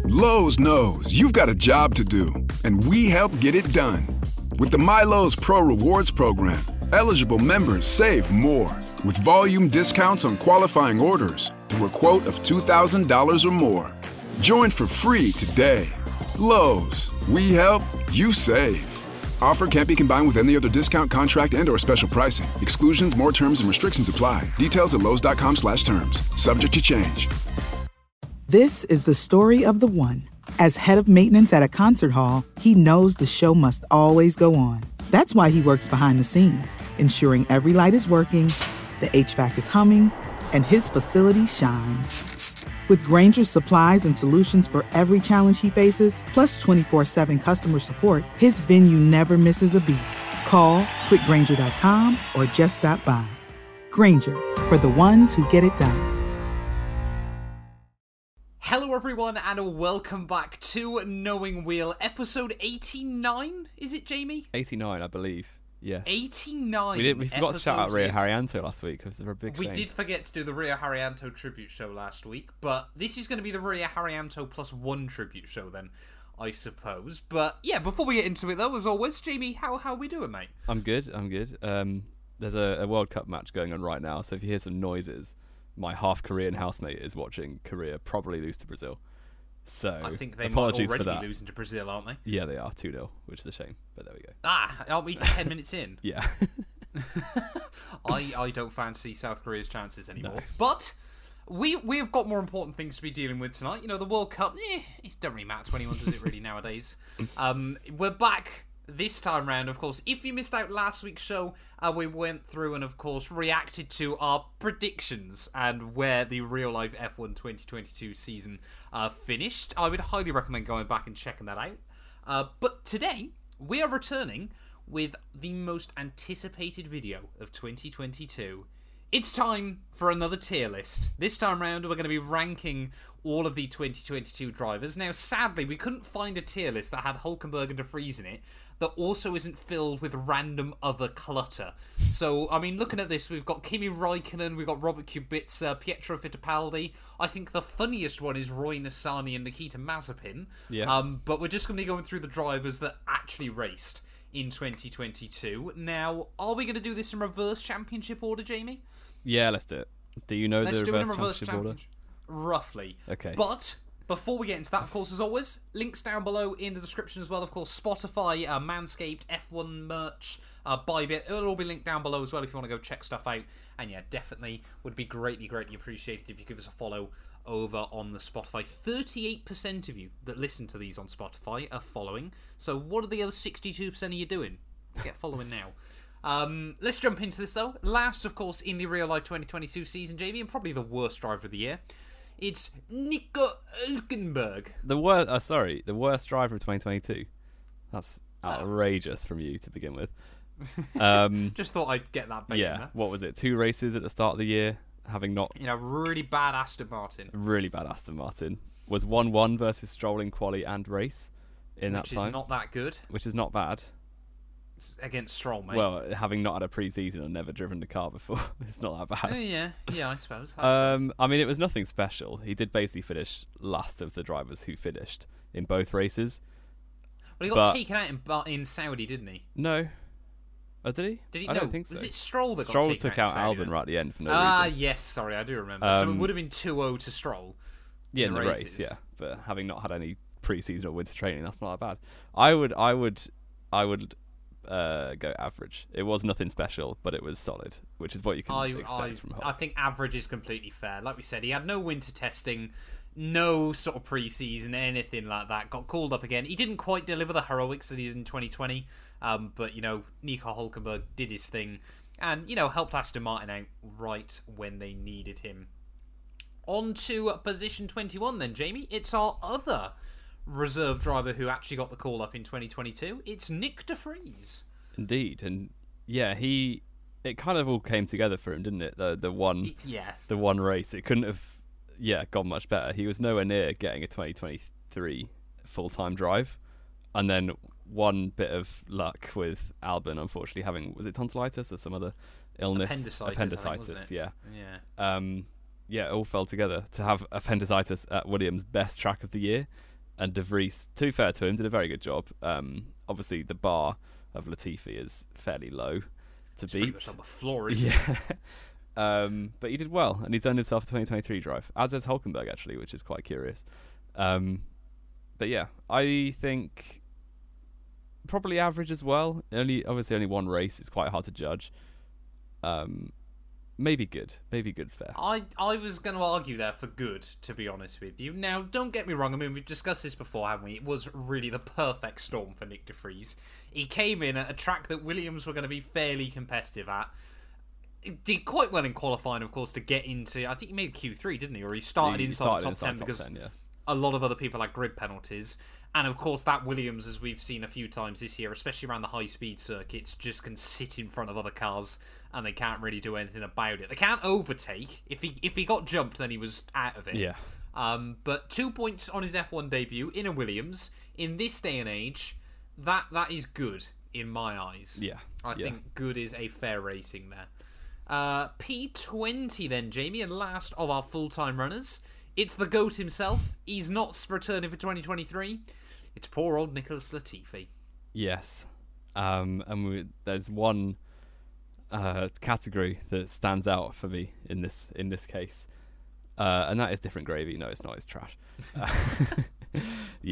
Lowe's knows you've got a job to do, and we help get it done. With the MyLowe's Pro Rewards program, eligible members save more with volume discounts on qualifying orders through a quote of $2,000 or more. Join for free today. Lowe's, we help, you save. Offer can't be combined with any other discount, contract, and/or special pricing. Exclusions, more terms, and restrictions apply. Details at lowes.com/terms. Subject to change. This is the story of the one. As head of maintenance at a concert hall, he knows the show must always go on. That's why he works behind the scenes, ensuring every light is working, the HVAC is humming, and his facility shines. With Grainger's supplies and solutions for every challenge he faces, plus 24/7 customer support, his venue never misses a beat. Call quickgrainger.com or just stop by. Grainger, for the ones who get it done. Hello everyone and welcome back to Knowing Wheel, episode 89, is it, Jamie? 89, I believe. Yeah. 89. We forgot to shout out Rio Haryanto last week because they're a big We thing. did forget to do the Rio Haryanto tribute show last week, but this is going to be the Rio Haryanto plus one tribute show then, I suppose. But yeah, before we get into it though, as always, Jamie, how are we doing, mate? I'm good. There's a World Cup match going on right now, so if you hear some noises, my half Korean housemate is watching Korea probably lose to Brazil. So I think they might apologies already for that. be losing to Brazil, aren't they? Yeah, they are 2-0, which is a shame, but there we go. Aren't we 10 minutes in? Yeah. I don't fancy South Korea's chances anymore. No. But we've got more important things to be dealing with tonight. You know, the World Cup, it don't really matter to anyone, does it really, nowadays? We're back this time round, of course. If you missed out last week's show, we went through and, of course, reacted to our predictions and where the real-life F1 2022 season finished. I would highly recommend going back and checking that out. But today, we are returning with the most anticipated video of 2022. It's time for another tier list. This time round, we're going to be ranking all of the 2022 drivers. Now, sadly, we couldn't find a tier list that had Hülkenberg and De Vries in it that also isn't filled with random other clutter. So, I mean, looking at this, we've got Kimi Räikkönen, we've got Robert Kubica, Pietro Fittipaldi. I think the funniest one is Roy Nissany and Nikita Mazepin. Yeah. But we're just going to be going through the drivers that actually raced in 2022. Now, are we going to do this in reverse championship order, Jamie? Yeah, let's do it. Do you know Let's the do it in reverse reverse championship order? championship. Roughly. Okay. But before we get into that, of course, as always, links down below in the description as well. Of course, Spotify, Manscaped, F1 merch, Bybit. It'll all be linked down below as well if you want to go check stuff out. And yeah, definitely would be greatly, greatly appreciated if you give us a follow over on the Spotify. 38% of you that listen to these on Spotify are following. So what are the other 62% of you doing? Get following now. Let's jump into this though. Last, of course, in the real life 2022 season, Jamie, and probably the worst driver of the year. It's Nico Hülkenberg. The worst driver of 2022. That's outrageous from you to begin with. Just thought I'd get that bait in Yeah, there. what was it? 2 races at the start of the year, having not Really bad Aston Martin. really bad Aston Martin. Was 1-1 versus Stroll in quali and race in that time. Which is not that good Which is not bad. against Stroll, mate. Well, having not had a pre-season and never driven the car before, it's not that bad. Yeah, I suppose. I mean, it was nothing special. He did basically finish last of the drivers who finished in both races. Well, he got taken out in Saudi, didn't he? No. Oh, did he? Did he? I No. don't think so. Was it Stroll that Stroll got taken took out out in Saudi, Albon then? right at the end for no reason. Yes, sorry, I do remember. So it would have been 2-0 to Stroll. Yeah, in the race, yeah. But having not had any pre-season or winter training, that's not that bad. I would go average. It was nothing special, but it was solid, which is what you can expect from Hulk. I think average is completely fair. Like we said, he had no winter testing, no sort of pre-season, anything like that. Got called up again. He didn't quite deliver the heroics that he did in 2020, but, you know, Nico Hülkenberg did his thing and, you know, helped Aston Martin out right when they needed him. On to position 21 then, Jamie. It's our other reserve driver who actually got the call up in 2022. It's Nick De Vries. Indeed, and yeah, it kind of all came together for him, didn't it? The one race, it couldn't have gone much better. He was nowhere near getting a 2023 full-time drive, and then one bit of luck with Albon, unfortunately having, was it tonsillitis or some other illness? Appendicitis, I think, wasn't it? Yeah. It all fell together to have appendicitis at Williams' best track of the year. And De Vries, too fair to him, did a very good job. Obviously, the bar of Latifi is fairly low to beat. Pretty much on the floor, isn't it? But he did well, and he's earned himself a 2023 drive, as has Hulkenberg, actually, which is quite curious. But yeah, I think probably average as well. Obviously only one race. It's quite hard to judge. Maybe good. Maybe good's fair. I was going to argue there for good, to be honest with you. Now, don't get me wrong. I mean, we've discussed this before, haven't we? It was really the perfect storm for Nyck de Vries. He came in at a track that Williams were going to be fairly competitive at. He did quite well in qualifying, of course, to get into... I think he made Q3, didn't he? Or he started inside the top 10 because a lot of other people had grid penalties. And, of course, that Williams, as we've seen a few times this year, especially around the high-speed circuits, just can sit in front of other cars and they can't really do anything about it. They can't overtake. If he got jumped, then he was out of it. Yeah. But 2 points on his F1 debut in a Williams, in this day and age, that is good in my eyes. Yeah. I think good is a fair rating there. P20 then, Jamie, and last of our full-time runners. It's the GOAT himself. He's not returning for 2023. It's poor old Nicholas Latifi. Yes. There's one category that stands out for me in this case. And that is different gravy. No, it's not. It's trash. He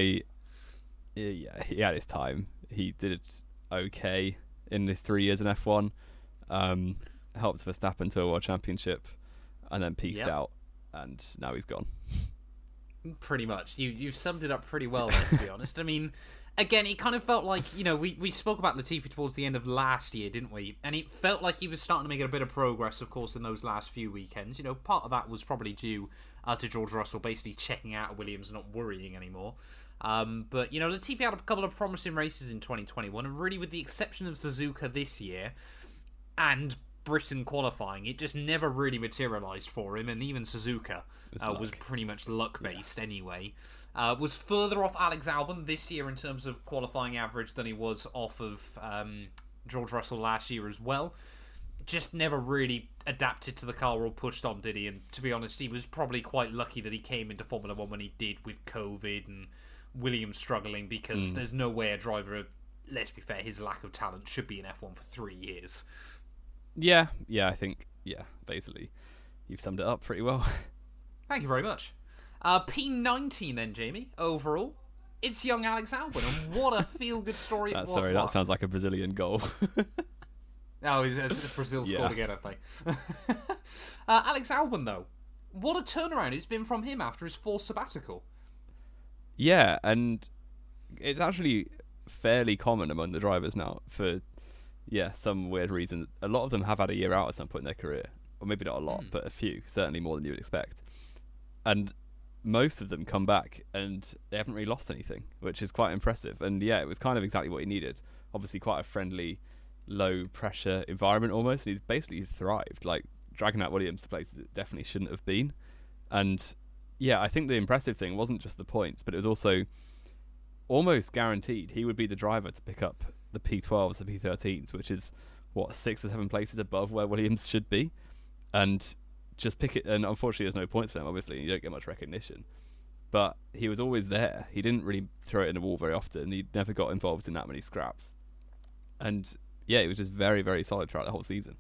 had his time. He did it okay in his 3 years in F1. Helped Verstappen to a world championship and then peaced out. And now he's gone. Pretty much. You've summed it up pretty well there, to be honest. I mean, again, it kind of felt like, we spoke about Latifi towards the end of last year, didn't we? And it felt like he was starting to make a bit of progress, of course, in those last few weekends. Part of that was probably due to George Russell basically checking out of Williams and not worrying anymore. But, Latifi had a couple of promising races in 2021, and really with the exception of Suzuka this year, and Britain qualifying, it just never really materialised for him, and even Suzuka was pretty much luck-based anyway. Was further off Alex Albon this year in terms of qualifying average than he was off of George Russell last year as well. Just never really adapted to the car or pushed on, did he? And to be honest, he was probably quite lucky that he came into Formula 1 when he did with COVID and Williams struggling, because there's no way a driver, let's be fair, his lack of talent should be in F1 for 3 years. Yeah, I think, basically, you've summed it up pretty well. Thank you very much. P19 then, Jamie, overall. It's young Alex Albon, and what a feel-good story it was. Sorry, that sounds like a Brazilian goal. Oh, Brazil scored again, I think. Alex Albon, though, what a turnaround it's been from him after his forced sabbatical. Yeah, and it's actually fairly common among the drivers now for... some weird reason. A lot of them have had a year out at some point in their career. Or maybe not a lot, but a few. Certainly more than you would expect. And most of them come back and they haven't really lost anything, which is quite impressive. And it was kind of exactly what he needed. Obviously quite a friendly, low-pressure environment almost. And he's basically thrived. Like, dragging out Williams to places it definitely shouldn't have been. And, I think the impressive thing wasn't just the points, but it was also almost guaranteed he would be the driver to pick up the P12s, the P13s, which is 6 or 7 places above where Williams should be, and just pick it. And unfortunately, there's no points for them. Obviously, you don't get much recognition. But he was always there. He didn't really throw it in the wall very often. He never got involved in that many scraps, and he was just very, very solid throughout the whole season.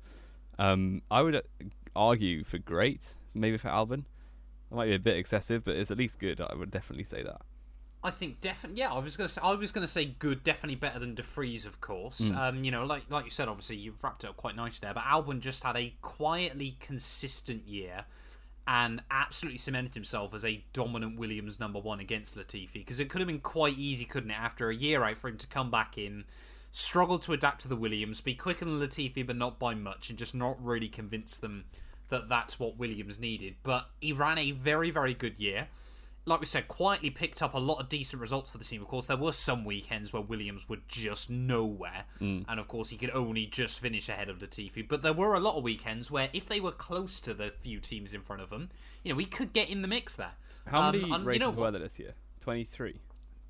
I would argue for great, maybe for Albon. It might be a bit excessive, but it's at least good. I would definitely say that. I think definitely. Yeah, I was gonna say good, definitely better than De Vries, of course. Like you said, obviously you've wrapped it up quite nicely there. But Albon just had a quietly consistent year, and absolutely cemented himself as a dominant Williams #1 against Latifi. Because it could have been quite easy, couldn't it, after a year out for him to come back in, struggle to adapt to the Williams, be quicker than Latifi but not by much, and just not really convince them that that's what Williams needed. But he ran a very, very good year. Like we said, quietly picked up a lot of decent results for the team. Of course, there were some weekends where Williams were just nowhere. And of course, he could only just finish ahead of Latifi. But there were a lot of weekends where if they were close to the few teams in front of them, we could get in the mix there. How many races were there this year? 23?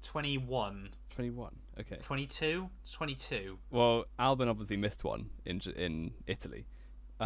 21. 21, okay. 22? 22. Well, Albon obviously missed one in Italy.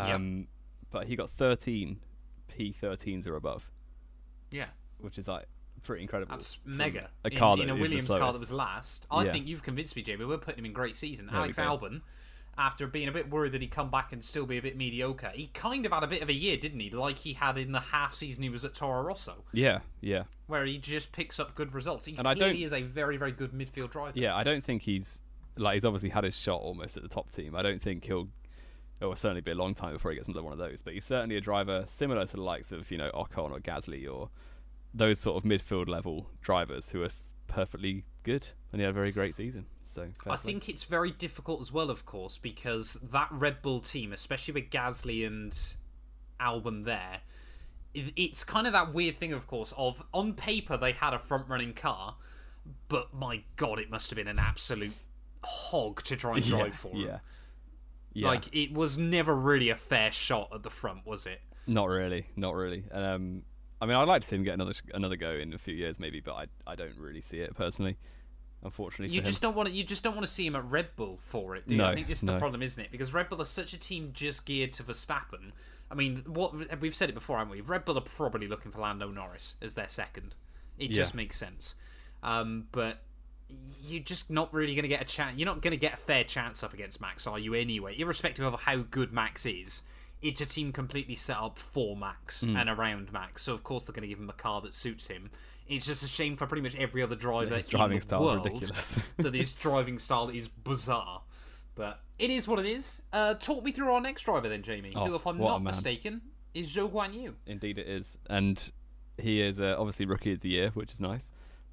But he got 13 P13s or above. Yeah. Which is like pretty incredible. That's mega. A car in a Williams car that was last. I think you've convinced me, Jamie. We're putting him in great season. Alex Albon, after being a bit worried that he'd come back and still be a bit mediocre, he kind of had a bit of a year, didn't he? Like he had in the half season he was at Toro Rosso. Yeah. Where he just picks up good results. He clearly is a very, very good midfield driver. Yeah, I don't think he's obviously had his shot almost at the top team. I don't think it will certainly be a long time before he gets another one of those. But he's certainly a driver similar to the likes of, Ocon or Gasly or those sort of midfield level drivers who are perfectly good, and he had a very great season. So I think it's very difficult as well, of course, because that Red Bull team, especially with Gasly and Albon there, it's kind of that weird thing, of course, of on paper they had a front-running car, but my God, it must have been an absolute hog to try and drive for him. Yeah. Like, it was never really a fair shot at the front, was it? Not really. I mean, I'd like to see him get another go in a few years, maybe, but I don't really see it personally. Unfortunately, you just don't want to see him at Red Bull for it, do you? No, I think this is the problem, isn't it? Because Red Bull are such a team just geared to Verstappen. I mean, what we've said it before, haven't we? Red Bull are probably looking for Lando Norris as their second. It just makes sense. But you're just not really going to get a chance. You're not going to get a fair chance up against Max, are you? Anyway, irrespective of how good Max is. It's a team completely set up for Max and around Max, so of course they're going to give him a car that suits him. It's just a shame for pretty much every other driver his driving in the style world is ridiculous. that his driving style is bizarre. But it is what it is. Talk me through our next driver then, Jamie, who, if I'm not mistaken, is Zhou Guanyu. Indeed it is. And he is obviously Rookie of the Year, which is nice.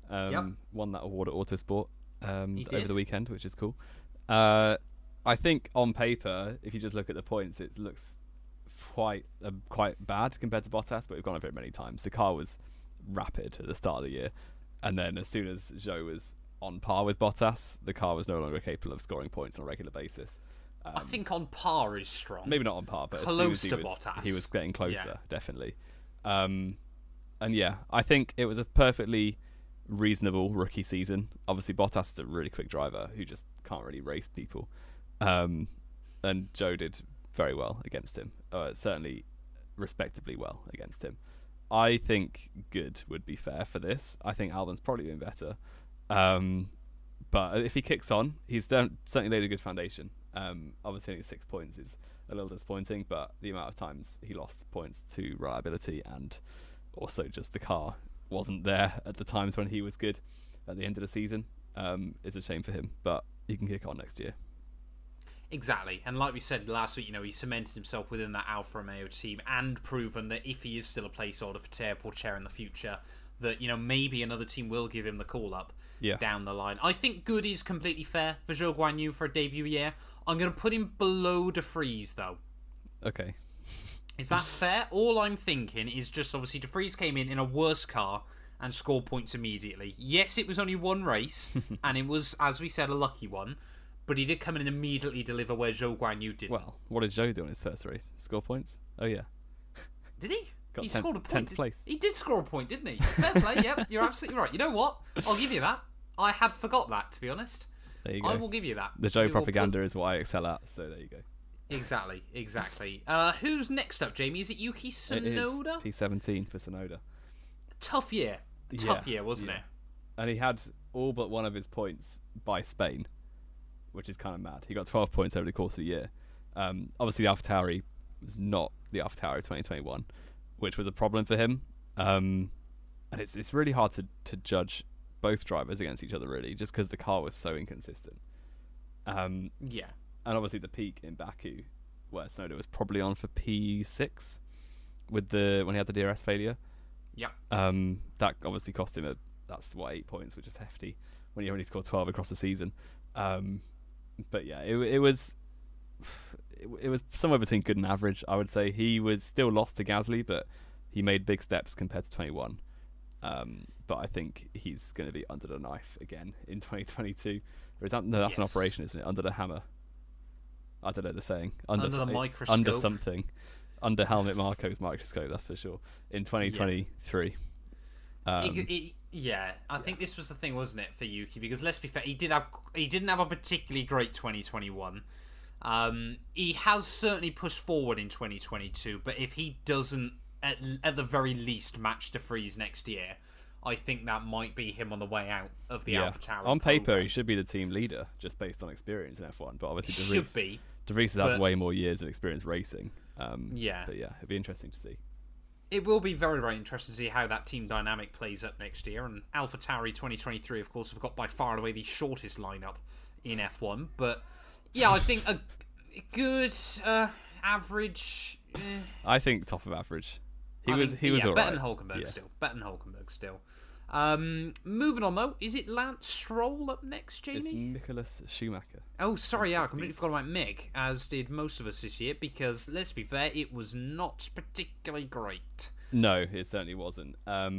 Won that award at Autosport over the weekend, which is cool. I think on paper, if you just look at the points, it looks quite bad compared to Bottas, but we've gone over it many times. The car was rapid at the start of the year, and then as soon as Zhou was on par with Bottas, the car was no longer capable of scoring points on a regular basis. I think on par is strong. Maybe not on par, but close to Bottas. He was getting closer, definitely. And yeah, I think it was a perfectly reasonable rookie season. Obviously, Bottas is a really quick driver who just can't really race people. And Zhou did very well against him. Certainly respectably well against him. I think good would be fair for this. I think Albon's probably been better. But if he kicks on, he's certainly laid a good foundation. Obviously, only 6 points is a little disappointing, but the amount of times he lost points to reliability and also just the car wasn't there at the times when he was good at the end of the season is a shame for him. But he can kick on next year. Exactly, and like we said last week, he cemented himself within that Alfa Romeo team and proven that if he is still a placeholder for Teo Pourchaire in the future, that maybe another team will give him the call up down the line. I think good is completely fair for Zhou Guanyu for a debut year. I'm going to put him below De Vries though. Okay. Is that fair? All I'm thinking is just obviously De Vries came in a worse car and scored points immediately. Yes, it was only one race, and it was, as we said, a lucky one. But he did come in and immediately deliver where Zhou Guanyu didn't. Well, what did Zhou do in his first race? Score points? Oh, yeah. Did he? He scored a point. 10th place. He did score a point, didn't he? Fair play, yep. You're absolutely right. You know what? I'll give you that. I had forgot that, to be honest. There you go. I will give you that. The Zhou propaganda is what I excel at, so there you go. Exactly. Who's next up, Jamie? Is it Yuki Tsunoda? It is P17 for Tsunoda. Tough year. Tough year, wasn't it? And he had all but one of his points by Spain, which is kind of mad. He got 12 points over the course of the year. Obviously, the AlphaTauri was not the AlphaTauri of 2021, which was a problem for him. And it's really hard to judge both drivers against each other, really, just because the car was so inconsistent. And obviously the peak in Baku, where Tsunoda was probably on for P6 when he had the DRS failure. Yeah. That obviously cost him 8 points, which is hefty when he only scored 12 across the season. But yeah, it was somewhere between good and average, I would say. He was still lost to Gasly, but he made big steps compared to 21. But I think he's going to be under the knife again in 2022. Or is that, no, that's an operation, isn't it? Under the hammer. I don't know the saying. Under the microscope. Under something. Under Helmut Marko's microscope, that's for sure. In 2023. Yeah. I think this was the thing, wasn't it, for Yuki? Because let's be fair, he didn't have a particularly great 2021. He has certainly pushed forward in 2022, but if he doesn't at the very least match De Vries next year, I think that might be him on the way out of the AlphaTauri. On paper, program. he should be the team leader, just based on experience in F1. But obviously, De Vries has had way more years of experience racing. But it'd be interesting to see. It will be very, very interesting to see how that team dynamic plays up next year. And AlphaTauri 2023, of course, have got by far and away the shortest lineup in F1. But yeah, I think a good average. I think top of average. He was all right. Better than Hulkenberg still. Better than Hulkenberg still. Moving on though, is it Lance Stroll up next, Jamie? It's Nicholas Schumacher. Oh, sorry, I completely forgot about Mick, as did most of us this year, because let's be fair, it was not particularly great. No, it certainly wasn't.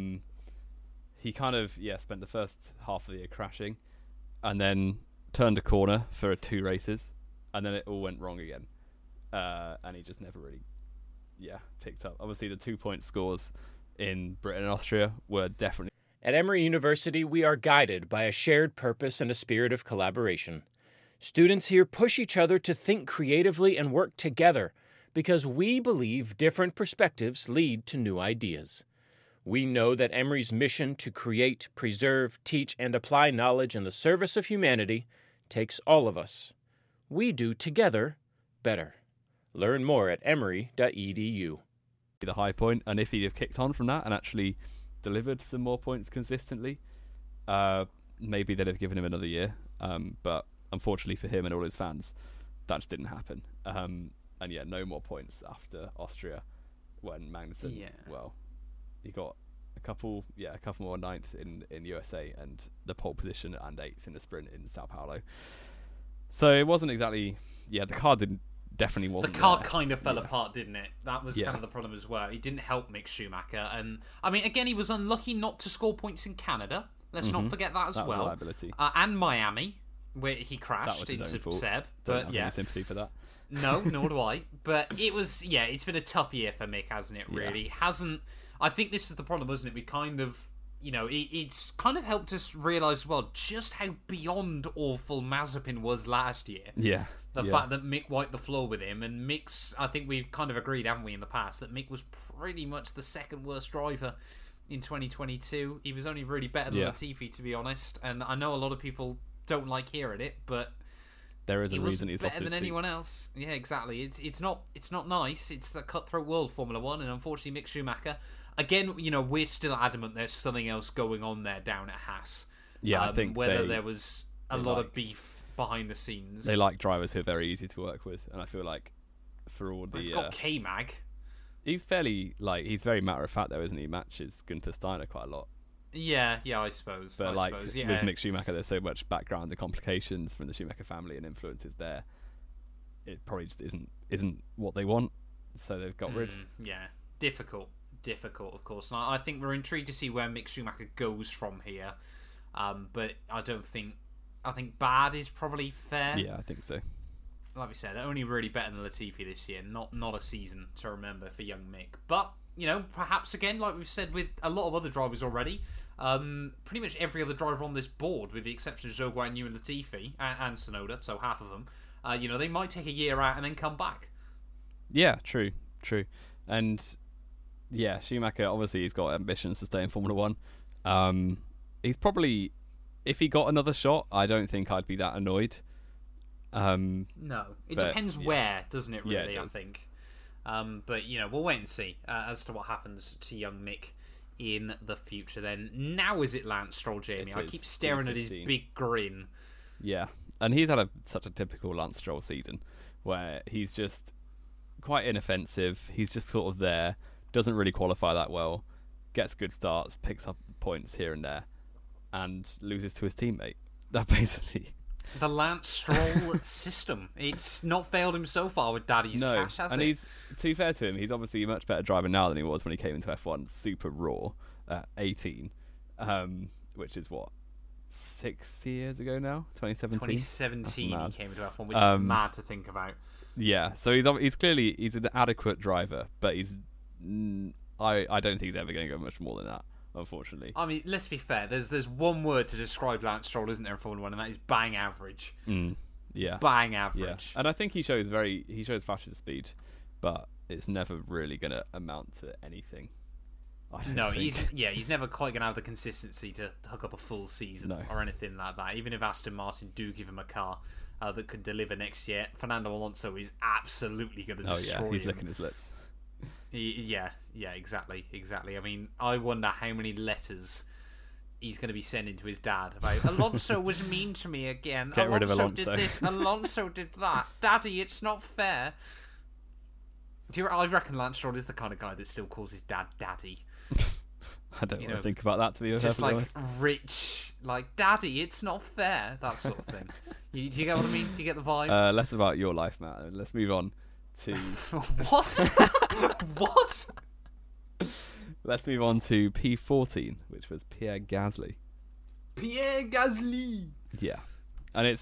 He kind of spent the first half of the year crashing, and then turned a corner for 2 races, and then it all went wrong again, and he just never really picked up. Obviously, the 2-point scores in Britain and Austria were definitely. At Emory University, we are guided by a shared purpose and a spirit of collaboration. Students here push each other to think creatively and work together because we believe different perspectives lead to new ideas. We know that Emory's mission to create, preserve, teach, and apply knowledge in the service of humanity takes all of us. We do together better. Learn more at emory.edu. The high point, and if he'd have kicked on from that and actually delivered some more points consistently, maybe they'd have given him another year. But unfortunately for him and all his fans, that just didn't happen. No more points after Austria when Magnussen. He got a couple more 9th in USA and the pole position and 8th in the sprint in Sao Paulo. So it wasn't exactly. The car definitely wasn't. The car there. kind of fell apart, didn't it? That was kind of the problem as well. He didn't help Mick Schumacher, and I mean, again, he was unlucky not to score points in Canada. Let's not forget that as well. Was a liability. And Miami, where he crashed into Seb. Don't have any sympathy for that. No, nor do I. But it was, it's been a tough year for Mick, hasn't it? Really, I think this is the problem, isn't it? We kind of. It's kind of helped us realise, well, just how beyond awful Mazepin was last year. Yeah. The fact that Mick wiped the floor with him, and Mick's, I think we've kind of agreed, haven't we, in the past, that Mick was pretty much the second worst driver in 2022. He was only really better than Latifi, to be honest, and I know a lot of people don't like hearing it, but there is a reason he's better than anyone else. Yeah, exactly. It's not nice. It's a cutthroat world, Formula One, and unfortunately Mick Schumacher. Again, we're still adamant there's something else going on there down at Haas. Yeah, I think whether there was a lot of beef behind the scenes. They like drivers who are very easy to work with, and I feel like for all the they've got K-Mag. He's very matter of fact though, isn't he? Matches Gunther Steiner quite a lot. Yeah, I suppose. But with Mick Schumacher, there's so much background and complications from the Schumacher family and influences there. It probably just isn't what they want, so they've got rid. Yeah, difficult, of course. And I think we're intrigued to see where Mick Schumacher goes from here. But I think bad is probably fair. Yeah, I think so. Like we said, only really better than Latifi this year. Not a season to remember for young Mick. But, perhaps again, like we've said with a lot of other drivers already, pretty much every other driver on this board, with the exception of Zhou Guanyu and Latifi, and Tsunoda, so half of them, they might take a year out and then come back. Yeah, true. And, Schumacher, obviously, he's got ambitions to stay in Formula 1. He's probably... If he got another shot, I don't think I'd be that annoyed. No, it depends where, doesn't it? Really, I think. But we'll wait and see as to what happens to young Mick in the future. Then now is it Lance Stroll, Jamie? I keep staring at his big grin. Yeah, and he's had such a typical Lance Stroll season, where he's just quite inoffensive. He's just sort of there, doesn't really qualify that well, gets good starts, picks up points here and there, and loses to his teammate. That basically... The Lance Stroll system. It's not failed him so far with Daddy's cash, has it? And he's, to be fair to him, he's obviously a much better driver now than he was when he came into F1 super raw at 18, which is 6 years ago now? 2017? 2017 he came into F1, which is mad to think about. Yeah, so he's clearly an adequate driver, but I don't think he's ever going to go much more than that, unfortunately. I mean, let's be fair. There's one word to describe Lance Stroll, isn't there, in Formula 1, and that is bang average. Yeah, bang average. Yeah. And I think he shows flashes of speed, but it's never really going to amount to anything. No, he's never quite going to have the consistency to hook up a full season or anything like that. Even if Aston Martin do give him a car that can deliver next year, Fernando Alonso is absolutely going to destroy him. He's licking his lips. Exactly. I mean, I wonder how many letters he's going to be sending to his dad about Alonso was mean to me again. Get rid of Alonso. Did this. Alonso did that. Daddy, it's not fair. I reckon Lance Stroll is the kind of guy that still calls his dad Daddy. I don't want to think about that, to be just perfectly honest. Rich, like Daddy, it's not fair. That sort of thing. You get what I mean? Do you get the vibe? Less about your life, Matt. Let's move on to what? What? Let's move on to P14, which was Pierre Gasly. Pierre Gasly. Yeah, and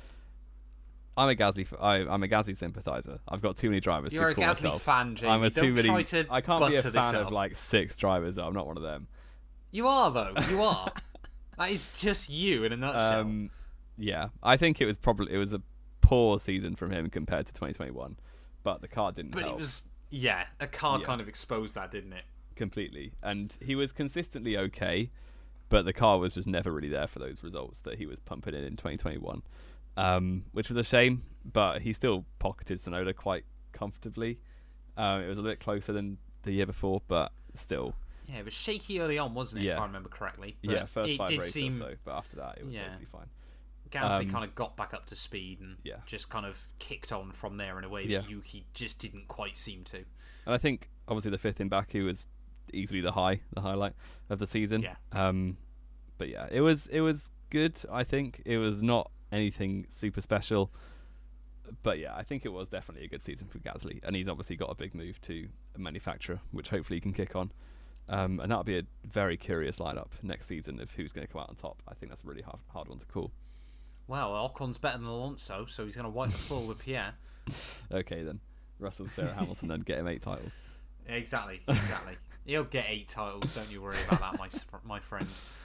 I'm a Gasly sympathiser. I've got too many drivers. You're to call a Gasly myself. fan, Jamie. I'm a Don't too many. try to I can't be a fan up. of like 6 drivers. I'm not one of them. You are though. You are. That is just you in a nutshell. Yeah, I think it was a poor season from him compared to 2021, but the car didn't help. But it was a car kind of exposed that, didn't it? Completely, and he was consistently okay, but the car was just never really there for those results that he was pumping in 2021, which was a shame. But he still pocketed Tsunoda quite comfortably. It was a bit closer than the year before, but still. Yeah, it was shaky early on, wasn't it? Yeah. If I remember correctly. But first 5 races or so, but after that it was mostly fine. Gasly kind of got back up to speed and just kind of kicked on from there in a way that Yuki just didn't quite seem to. And I think obviously the 5th in Baku was easily the highlight of the season. Yeah. But yeah, it was good. I think it was not anything super special, but yeah, I think it was definitely a good season for Gasly, and he's obviously got a big move to a manufacturer, which hopefully he can kick on. And that'll be a very curious lineup next season of who's going to come out on top. I think that's a really hard one to call. Well, Ocon's better than Alonso, so he's going to wipe the floor with Pierre. Okay, then. Russell's clear at Hamilton, then get him 8 titles. Exactly. He'll get 8 titles, don't you worry about that, my friend.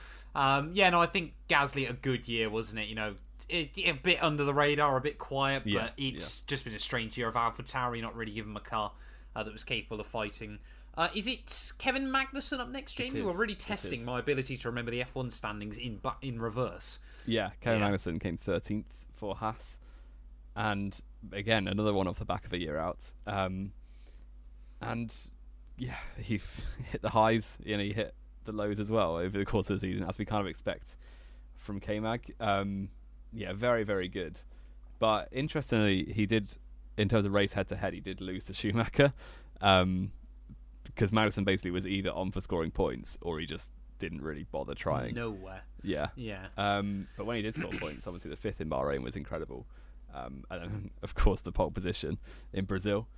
I think Gasly a good year, wasn't it? You know, a bit under the radar, a bit quiet, but it's just been a strange year of AlphaTauri not really giving him a car that was capable of fighting. Is it Kevin Magnussen up next, Jamie? We're really testing my ability to remember the F1 standings in reverse. Yeah, Kevin Magnussen came 13th for Haas. And again, another one off the back of a year out. He hit the highs, he hit the lows as well over the course of the season, as we kind of expect from K-Mag. Very, very good. But interestingly, he did, in terms of race head-to-head, he did lose to Schumacher. Because Magnussen basically was either on for scoring points or he just didn't really bother trying. Nowhere. Yeah. Yeah. But when he did score points, obviously the 5th in Bahrain was incredible. And then, of course, the pole position in Brazil.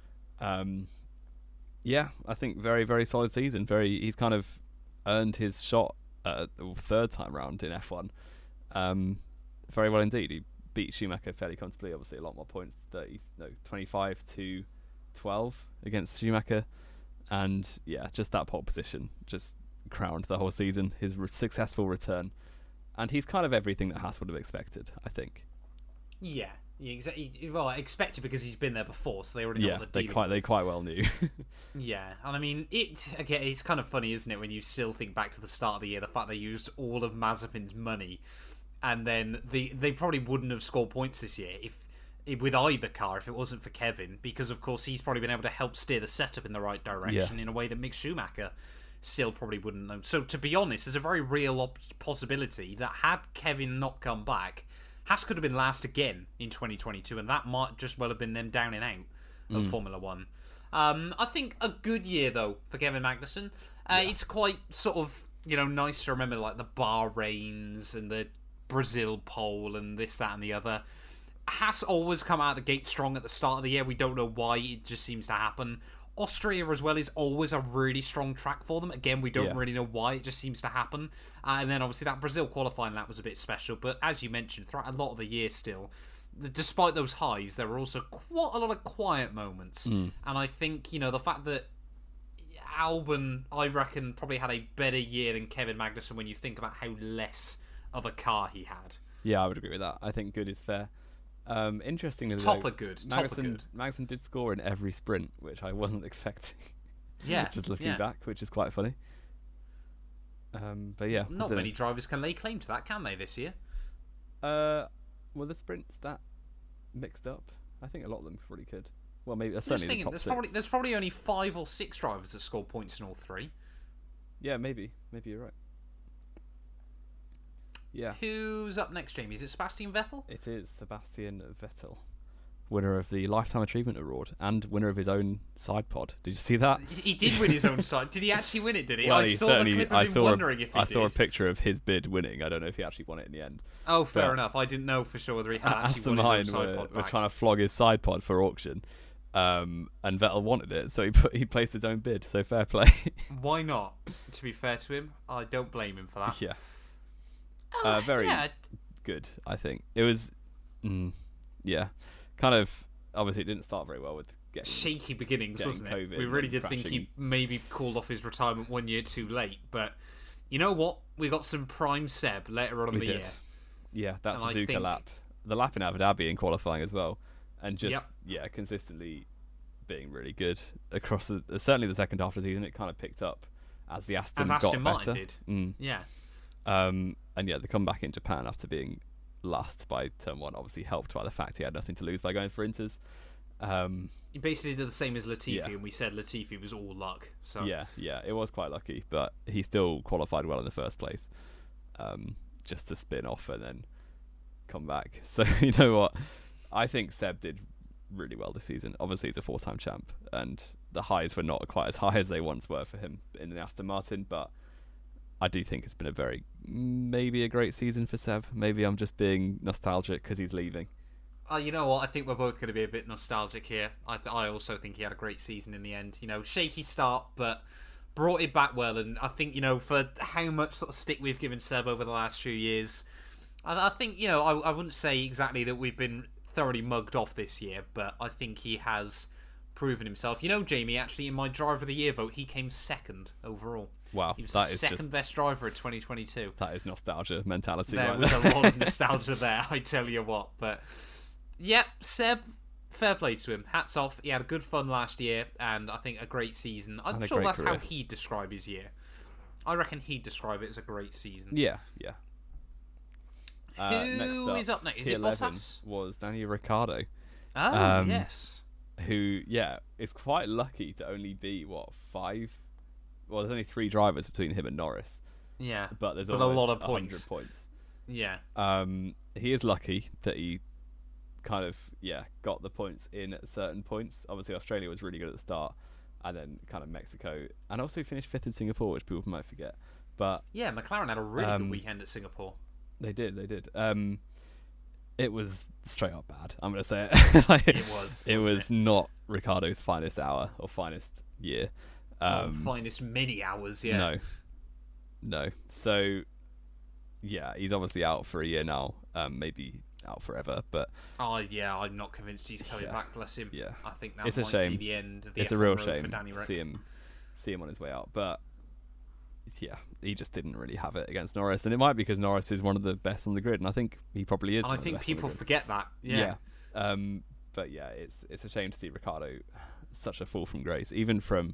I think very, very solid season. He's kind of earned his shot the 3rd time round in F1. Very well indeed. He beat Schumacher fairly comfortably. Obviously, a lot more points. 25 to 12 against Schumacher. And just that pole position just crowned the whole season. His successful return, and he's kind of everything that Haas would have expected, I think. Yeah, exactly. Well, expected because he's been there before, so they already know what they're dealing with. They quite well knew. Yeah, and I mean, it's kind of funny, isn't it, when you still think back to the start of the year, the fact they used all of Mazepin's money, and then they probably wouldn't have scored points this year with either car if it wasn't for Kevin, because of course he's probably been able to help steer the setup in the right direction in a way that Mick Schumacher still probably wouldn't know. So to be honest, there's a very real possibility that had Kevin not come back, Haas could have been last again in 2022, and that might just well have been them down and out of Formula 1. I think a good year though for Kevin Magnussen. It's quite sort of nice to remember like the Bahrains and the Brazil pole and this, that and the other. Haas always come out of the gate strong at the start of the year. We don't know why, it just seems to happen. Austria as well is always a really strong track for them. Again, we don't really know why, it just seems to happen. And then obviously that Brazil qualifying lap was a bit special, but as you mentioned, throughout a lot of the year still, despite those highs, there were also quite a lot of quiet moments. And I think, the fact that Albon, I reckon, probably had a better year than Kevin Magnussen when you think about how less of a car he had. Yeah, I would agree with that. I think good is fair. Interestingly, top are good. Magnussen did score in every sprint, which I wasn't expecting. Yeah, just looking back, which is quite funny. But yeah, not many drivers can lay claim to that, can they, this year? Were the sprints that mixed up? I think a lot of them probably could. Well, maybe certainly the top six. There's probably only 5 or 6 drivers that score points in all 3. Yeah, maybe you're right. Yeah. Who's up next, Jamie? Is it Sebastian Vettel? It is Sebastian Vettel, winner of the Lifetime Achievement Award and winner of his own side pod. Did you see that? He did win his own side. Did he actually win it? Did he? Well, I saw the clip of him wondering if he did. I saw a picture of his bid winning. I don't know if he actually won it in the end. Oh, fair enough. I didn't know for sure whether he had actually won his own side pod. We're trying to flog his side pod for auction, and Vettel wanted it, so he placed his own bid. So fair play. Why not? To be fair to him, I don't blame him for that. Yeah. Very good, I think. It was, kind of, obviously it didn't start very well with getting shaky beginnings, wasn't it? COVID, we really did think he maybe called off his retirement 1 year too late, but you know what? We got some prime Seb later on in the year. Yeah, that Suzuka lap. The lap in Abu Dhabi in qualifying as well. And just, consistently being really good across, certainly the second half of the season. It kind of picked up as the Aston got Martin better. Did. Yeah. And the comeback in Japan after being last by turn 1 obviously helped by the fact he had nothing to lose by going for Inters. He basically did the same as Latifi, and we said Latifi was all luck. So yeah, it was quite lucky, but he still qualified well in the first place, just to spin off and then come back. So you know what, I think Seb did really well this season. Obviously he's a 4-time champ, and the highs were not quite as high as they once were for him in the Aston Martin, but I do think it's been maybe a great season for Seb. Maybe I'm just being nostalgic because he's leaving. You know what? I think we're both going to be a bit nostalgic here. I also think he had a great season in the end. Shaky start, but brought it back well. And I think, for how much sort of stick we've given Seb over the last few years, I think, I wouldn't say exactly that we've been thoroughly mugged off this year, but I think he has proven himself. Jamie, actually, in my Driver of the Year vote, he came second overall. Wow, he was the second best driver of 2022. That is nostalgia mentality. There was a lot of nostalgia there, I tell you what. But yeah, Seb, fair play to him. Hats off. He had a good fun last year, and I think a great season. I'm sure that's how he'd describe his year. I reckon he'd describe it as a great season. Yeah. Who is up next? Is it Bottas? Was Daniel Ricciardo. Oh, yes. Who, is quite lucky to only be, 5? Well, there's only 3 drivers between him and Norris. Yeah, but there's a lot of points. Yeah. He is lucky that he kind of got the points in at certain points. Obviously, Australia was really good at the start, and then kind of Mexico, and also finished 5th in Singapore, which people might forget. But yeah, McLaren had a really good weekend at Singapore. They did. It was straight up bad. I'm going to say it. It was not Ricciardo's finest hour or finest year. Finest many hours, yeah. No. So, he's obviously out for a year now. Maybe out forever, but I'm not convinced he's coming back. Bless him. Yeah, I think that it's might a shame. Be the end of the it's F1 a real road shame for Danny to Rick. see him on his way out, but he just didn't really have it against Norris, and it might be because Norris is one of the best on the grid, and I think he probably is. And I think people forget that. Yeah. But it's a shame to see Ricciardo such a fall from grace, even from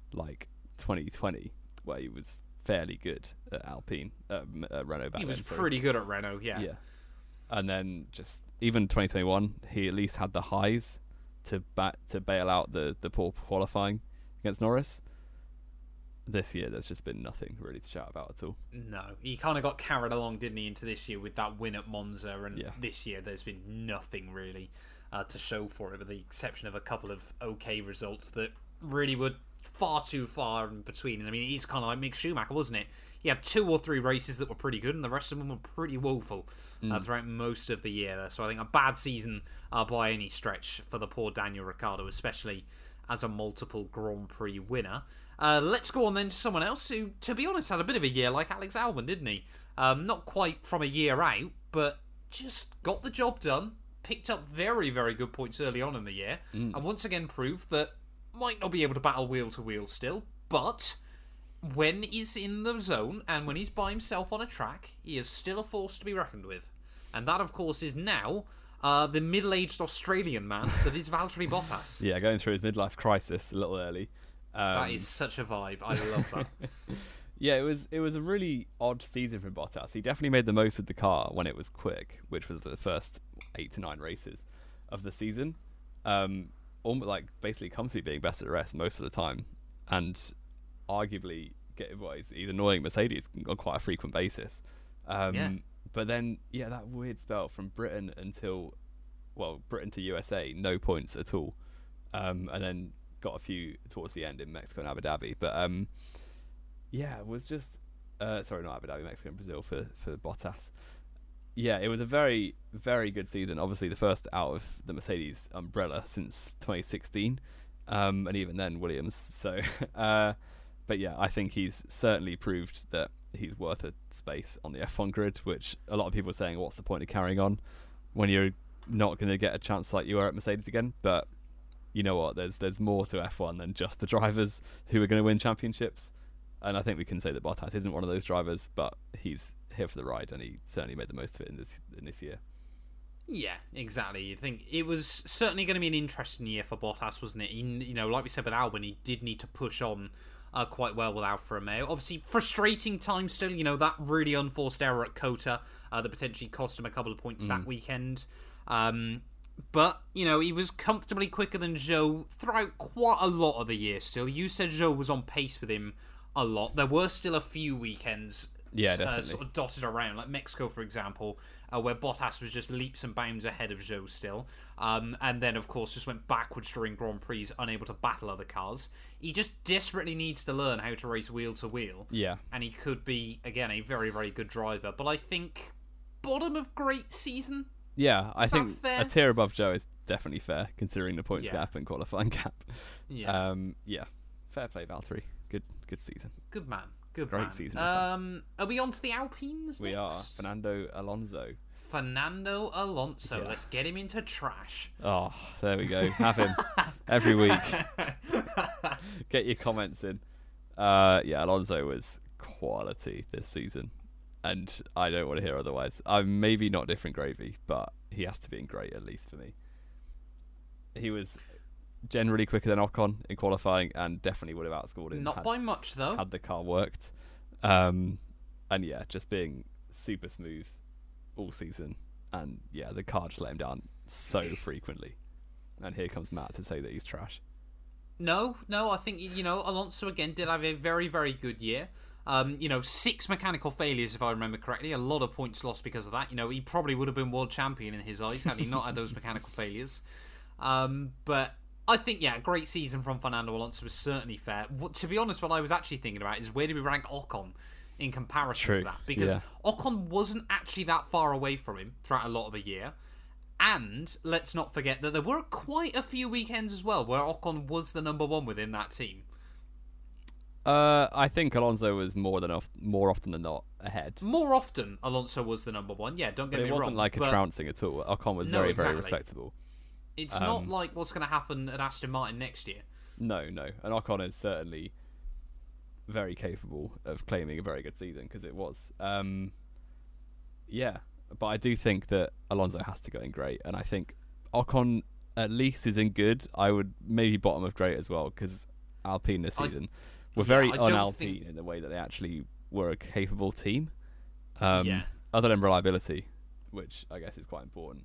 2020, where he was fairly good at Alpine, Renault back then. He was pretty good at Renault, yeah. And then just even 2021, he at least had the highs to bail out the poor qualifying against Norris. This year, there's just been nothing really to shout about at all. No, he kind of got carried along, didn't he, into this year with that win at Monza, and this year there's been nothing really to show for it, with the exception of a couple of okay results that really were far too far in between. I mean, he's kind of like Mick Schumacher, wasn't it? He had 2 or 3 races that were pretty good, and the rest of them were pretty woeful throughout most of the year. So I think a bad season by any stretch for the poor Daniel Ricciardo, especially as a multiple Grand Prix winner. Let's go on then to someone else who, to be honest, had a bit of a year like Alex Albon, didn't he? Not quite from a year out, but just got the job done, picked up very, very good points early on in the year, and once again proved that might not be able to battle wheel to wheel still, but when he's in the zone and when he's by himself on a track, he is still a force to be reckoned with. And that, of course, is now the middle-aged Australian man that is Valtteri Bottas. Going through his midlife crisis a little early. That is such a vibe. I love that. Yeah, it was a really odd season for Bottas. He definitely made the most of the car when it was quick, which was the first 8 to 9 races of the season. Almost like basically comfortably being best at the rest most of the time, and arguably he's annoying Mercedes on quite a frequent basis. But then that weird spell from Britain to USA, no points at all, and then got a few towards the end in Mexico and Abu Dhabi. But it was just sorry, not Abu Dhabi, Mexico and Brazil for Bottas. Yeah, it was a very, very good season. Obviously, the first out of the Mercedes umbrella since 2016, and even then Williams. So, but yeah, I think he's certainly proved that he's worth a space on the F1 grid, which a lot of people are saying, what's the point of carrying on when you're not going to get a chance like you are at Mercedes again? But you know what? There's more to F1 than just the drivers who are going to win championships. And I think we can say that Bottas isn't one of those drivers, but he's here for the ride, and he certainly made the most of it in this year. Yeah, exactly. You think it was certainly going to be an interesting year for Bottas, wasn't it? Like we said with Albon, he did need to push on quite well with Alfa Romeo. Obviously, frustrating time still. That really unforced error at Kota that potentially cost him a couple of points that weekend. But, he was comfortably quicker than Zhou throughout quite a lot of the year still. You said Zhou was on pace with him a lot. There were still a few weekends sort of dotted around, like Mexico, for example, where Bottas was just leaps and bounds ahead of Zhou still. And then, of course, just went backwards during Grand Prix, unable to battle other cars. He just desperately needs to learn how to race wheel to wheel. Yeah. And he could be, again, a very, very good driver. But I think bottom of great season. Yeah, I think a tier above Zhou is definitely fair, considering the points gap and qualifying gap. Yeah. Fair play, Valtteri. Good season. Good man. Great season. Are we on to the Alpines We next? are. Fernando Alonso. Yeah. Let's get him into trash. Oh, there we go. Have him every week. Get your comments in. Alonso was quality this season, and I don't want to hear otherwise. I'm maybe not different gravy, but he has to be in great at least for me. He was generally quicker than Ocon in qualifying, and definitely would have outscored him. Not by much though. Had the car worked, just being super smooth all season, and the car just let him down so frequently. And here comes Matt to say that he's trash. No, I think Alonso again did have a very, very good year. 6 mechanical failures if I remember correctly. A lot of points lost because of that. He probably would have been world champion in his eyes had he not had those mechanical failures. But I think, great season from Fernando Alonso was certainly fair. To be honest, what I was actually thinking about is where do we rank Ocon in comparison to that? Because Ocon wasn't actually that far away from him throughout a lot of the year. And let's not forget that there were quite a few weekends as well where Ocon was the number one within that team. I think Alonso was more often than not ahead. More often, Alonso was the number one. Yeah, don't get me wrong. It wasn't like a trouncing at all. Ocon was very, very respectable. It's not like what's going to happen at Aston Martin next year. No. And Ocon is certainly very capable of claiming a very good season, because it was. But I do think that Alonso has to go in great, and I think Ocon at least is in good. I would maybe bottom of great as well, because Alpine this season were very un-Alpine in the way that they actually were a capable team. Other than reliability, which I guess is quite important.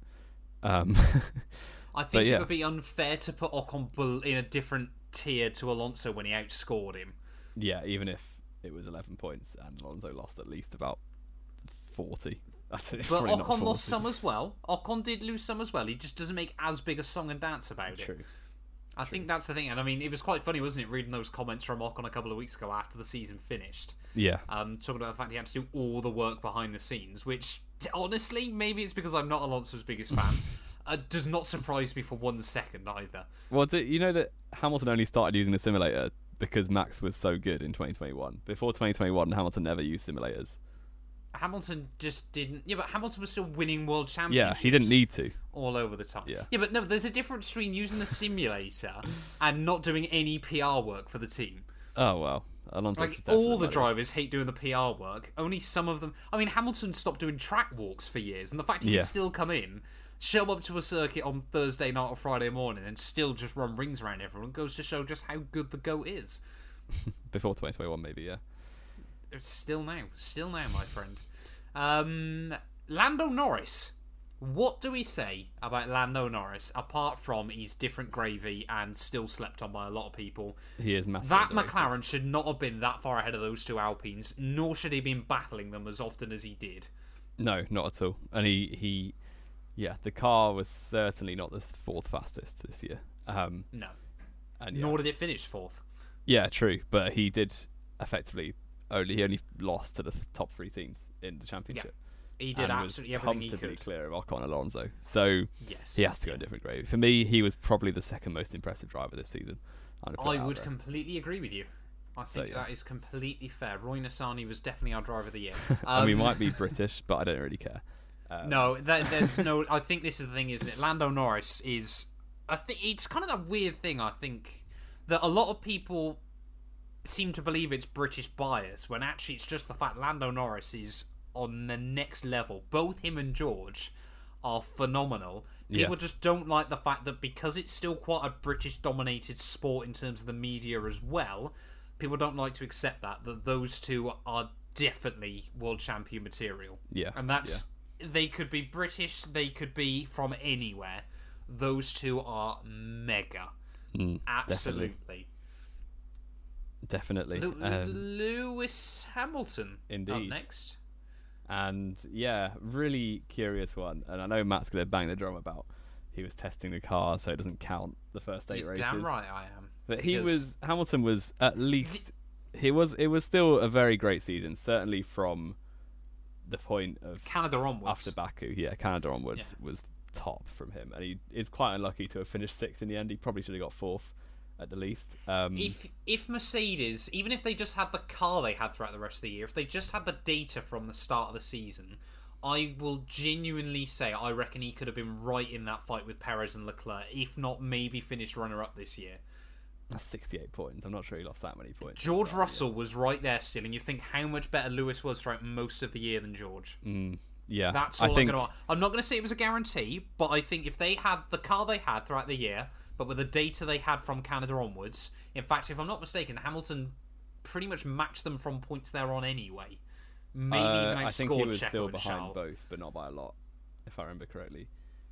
I think it would be unfair to put Ocon in a different tier to Alonso when he outscored him. Yeah, even if it was 11 points and Alonso lost at least about 40. But Ocon lost some as well. Ocon did lose some as well. He just doesn't make as big a song and dance about it. True. I think that's the thing. And I mean, it was quite funny, wasn't it, reading those comments from Ocon a couple of weeks ago after the season finished. Yeah. Talking about the fact he had to do all the work behind the scenes, which, honestly, maybe it's because I'm not Alonso's biggest fan. Does not surprise me for 1 second either. Well, you know that Hamilton only started using the simulator because Max was so good in 2021. Before 2021, Hamilton never used simulators. Hamilton just didn't. Yeah, but Hamilton was still winning world championships. Yeah, he didn't need to. All over the time. Yeah, but no, there's a difference between using the simulator and not doing any PR work for the team. Oh, well. Alonso's like, all the drivers hate doing the PR work. Only some of them. I mean, Hamilton stopped doing track walks for years, and the fact he can still come in, show up to a circuit on Thursday night or Friday morning, and still just run rings around everyone goes to show just how good the GOAT is. Before 2021, maybe, yeah. Still now, my friend. Lando Norris. What do we say about Lando Norris, apart from he's different gravy and still slept on by a lot of people? He is massive. That McLaren should not have been that far ahead of those two Alpines, nor should he have been battling them as often as he did. No, not at all. And he the car was certainly not the fourth fastest this year. No. And nor did it finish fourth. Yeah, true. But he did effectively he only lost to the top three teams in the championship. Yeah. He did absolutely everything he could. Comfortably clear of Ocon Alonso. So he has to go a different grade. For me, he was probably the second most impressive driver this season. I would completely agree with you. I think that is completely fair. Roy Nissany was definitely our driver of the year. And we might be British, but I don't really care. No, there's no... I think this is the thing, isn't it? Lando Norris is... I think it's kind of that weird thing, I think, that a lot of people seem to believe it's British bias, when actually it's just the fact Lando Norris is on the next level. Both him and George are phenomenal. People just don't like the fact that because it's still quite a British-dominated sport in terms of the media as well, people don't like to accept that those two are definitely world champion material. Yeah. And that's... They could be British, they could be from anywhere. Those two are mega. Absolutely. Definitely. Lewis Hamilton. Indeed. Up next. And really curious one. And I know Matt's going to bang the drum about he was testing the car, so it doesn't count the first 8 races. Damn right I am. But Hamilton was at least... It was still a very great season, certainly from the point of... Canada onwards. After Baku, Canada onwards was top from him. And he is quite unlucky to have finished 6th in the end. He probably should have got 4th. At the least. If Mercedes, even if they just had the car they had throughout the rest of the year, if they just had the data from the start of the season, I will genuinely say I reckon he could have been right in that fight with Perez and Leclerc, if not maybe finished runner-up this year. That's 68 points. I'm not sure he lost that many points. George Russell was right there still, and you think how much better Lewis was throughout most of the year than George. Yeah. That's all I'm not going to say it was a guarantee, but I think if they had the car they had throughout the year, but with the data they had from Canada onwards, in fact, if I'm not mistaken, Hamilton pretty much matched them from points they're on anyway. Maybe even outscored Checo and Charles. I think he was still behind both, but not by a lot, if I remember correctly.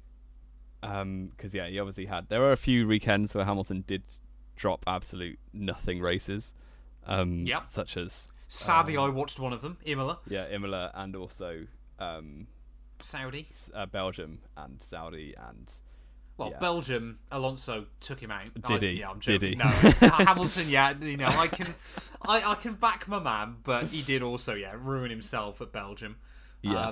Because he obviously had... There were a few weekends where Hamilton did drop absolute nothing races. Such as... Sadly, I watched one of them, Imola. Yeah, Imola, and also... Saudi? Belgium and Saudi and... Belgium, Alonso took him out. Did he? Yeah, I'm joking. Did he? No, Hamilton, I can back my man, but he did also, ruin himself at Belgium. Yeah.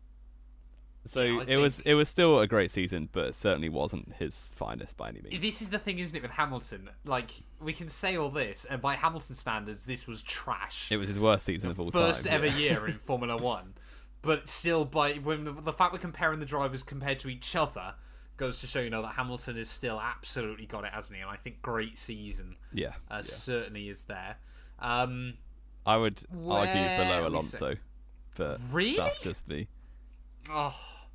It was still a great season, but it certainly wasn't his finest by any means. This is the thing, isn't it, with Hamilton? Like, we can say all this, and by Hamilton standards, this was trash. It was his worst season of all time. First ever year in Formula One. But still, when the fact we're comparing the drivers compared to each other goes to show, that Hamilton has still absolutely got it, hasn't he? And I think great season certainly is there. I would argue below Alonso, but really? That's just me. Oh.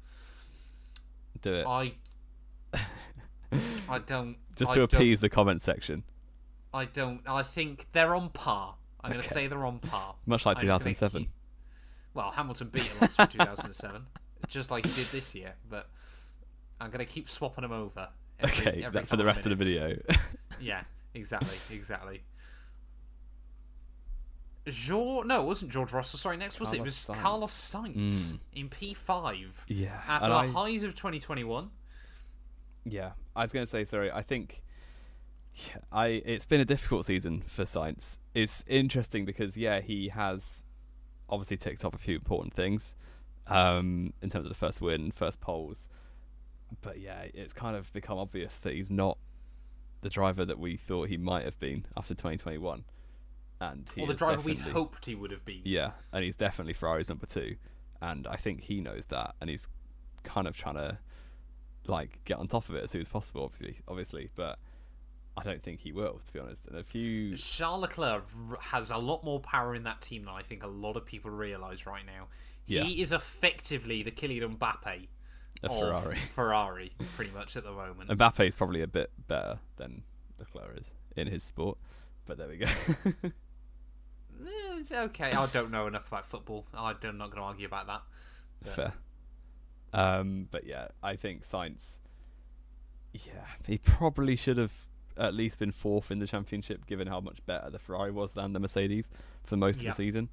Do it. I don't... Just to appease the comment section. I don't... I think they're on par. I'm going to say they're on par. Much like 2007. Well, Hamilton beat Alonso in 2007, just like he did this year, but... I'm going to keep swapping them over. Every for the rest of the video. Yeah, exactly. No, it wasn't George Russell. Sorry, next was Carlos Sainz in P5. Yeah. After the highs of 2021. Yeah, I was going to say, sorry, I think it's been a difficult season for Sainz. It's interesting because, he has obviously ticked off a few important things in terms of the first win, first poles. But it's kind of become obvious that he's not the driver that we thought he might have been after 2021. And the driver we'd hoped he would have been. Yeah, and he's definitely Ferrari's number 2. And I think he knows that, and he's kind of trying to get on top of it as soon as possible, obviously. But I don't think he will, to be honest. And Charles Leclerc has a lot more power in that team than I think a lot of people realise right now. He is effectively the Kylian Mbappe of Ferrari, pretty much at the moment. Mbappe is probably a bit better than Leclerc is in his sport, but there we go. Okay, I don't know enough about football. I'm not going to argue about that. Fair. But yeah, I think Sainz. Yeah, he probably should have at least been fourth in the championship, given how much better the Ferrari was than the Mercedes for most of the season.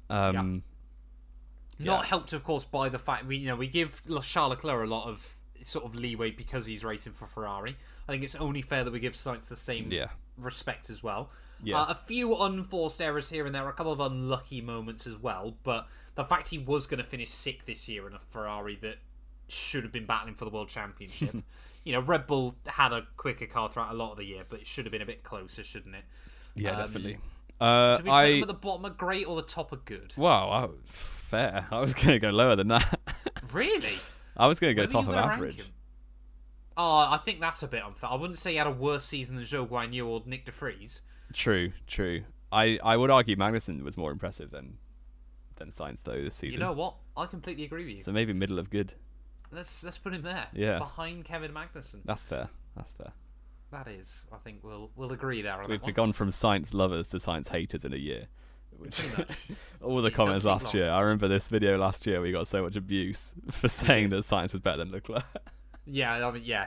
Not helped, of course, by the fact we give Charles Leclerc a lot of sort of leeway because he's racing for Ferrari. I think it's only fair that we give Sainz the same respect as well. A few unforced errors here and there, a couple of unlucky moments as well, but the fact he was going to finish 6th this year in a Ferrari that should have been battling for the World Championship. Red Bull had a quicker car throughout a lot of the year, but it should have been a bit closer, shouldn't it? Yeah, definitely. Do we put him at the bottom of great or the top of good? Wow, fair. I was going to go lower than that. Really? I was going to go top of average. Oh, I think that's a bit unfair. I wouldn't say he had a worse season than Zhou Guanyu or Nick de Vries. True. I would argue Magnussen was more impressive than Sainz though this season. You know what? I completely agree with you. So maybe middle of good. Let's put him there. Yeah. Behind Kevin Magnussen. That's fair. That is. I think we'll agree there. We've gone from Sainz lovers to Sainz haters in a year. All the comments last year. I remember this video last year. We got so much abuse for saying that Sainz was better than Leclerc. Yeah, I mean, yeah.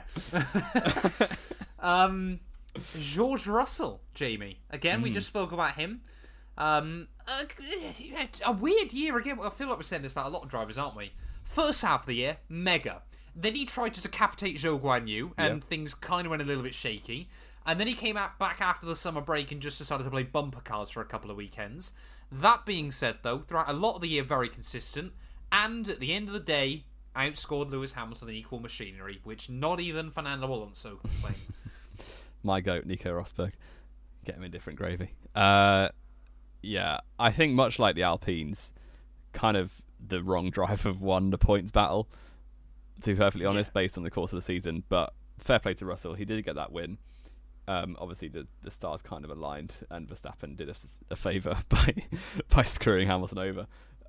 George Russell, Jamie. Again, we just spoke about him. A weird year again. I feel like we're saying this about a lot of drivers, aren't we? First half of the year, mega. Then he tried to decapitate Zhou Guanyu, and things kind of went a little bit shaky. And then he came back after the summer break and just decided to play bumper cars for a couple of weekends. That being said, though, throughout a lot of the year, very consistent. And at the end of the day, outscored Lewis Hamilton in equal machinery, which not even Fernando Alonso can claim. My goat, Nico Rosberg. Get him in different gravy. Yeah, I think much like the Alpines, kind of the wrong driver won the points battle, to be perfectly honest, based on the course of the season. But fair play to Russell. He did get that win. Obviously, the stars kind of aligned, and Verstappen did us a favour by screwing Hamilton over.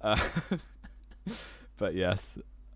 But yes,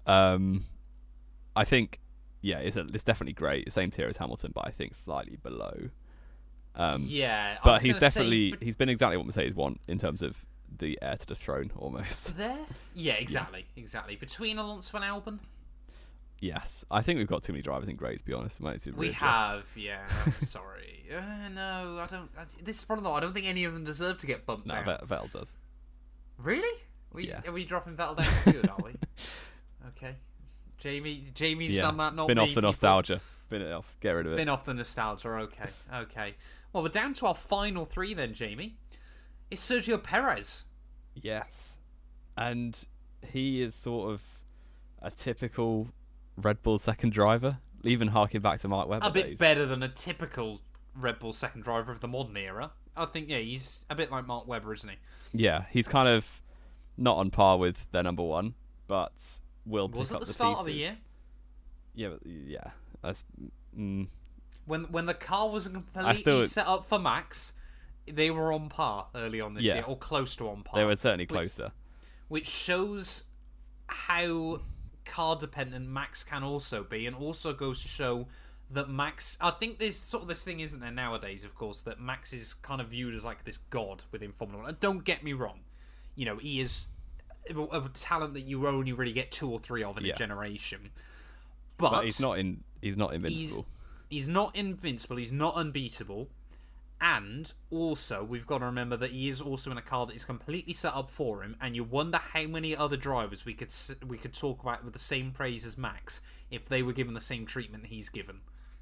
I think it's definitely great. Same tier as Hamilton, but I think slightly below. But he's definitely he's been exactly what Mercedes want in terms of the heir to the throne, almost. There, yeah, exactly. Between Alonso and Albon. Yes, I think we've got too many drivers in grey, to be honest. We have, yeah. I'm sorry. No, I don't. This is probably not. I don't think any of them deserve to get bumped down. No, Vettel does. Really? Are we dropping Vettel down to good, are we? Okay. Jamie's done that, not been me. Off the nostalgia. Been off. Get rid of it. Been off the nostalgia, okay. Well, we're down to our final three then, Jamie. It's Sergio Perez. Yes. And he is sort of a typical Red Bull second driver, even harking back to Mark Webber A bit days. Better than a typical Red Bull second driver of the modern era. I think, he's a bit like Mark Webber, isn't he? Yeah, he's kind of not on par with their number one, but will pick up the pieces. Was it the start of the year? Yeah. That's... When the car wasn't completely set up for Max, they were on par early on this year, or close to on par. They were certainly closer. Which shows how car dependent Max can also be, and also goes to show that Max... I think there's sort of this thing, isn't there, nowadays, of course, that Max is kind of viewed as like this god within Formula 1. And don't get me wrong. He is a talent that you only really get 2 or 3 of in a generation. But he's not invincible. He's not invincible. He's not unbeatable. And also, we've got to remember that he is also in a car that is completely set up for him. And you wonder how many other drivers we could talk about with the same praise as Max if they were given the same treatment he's given.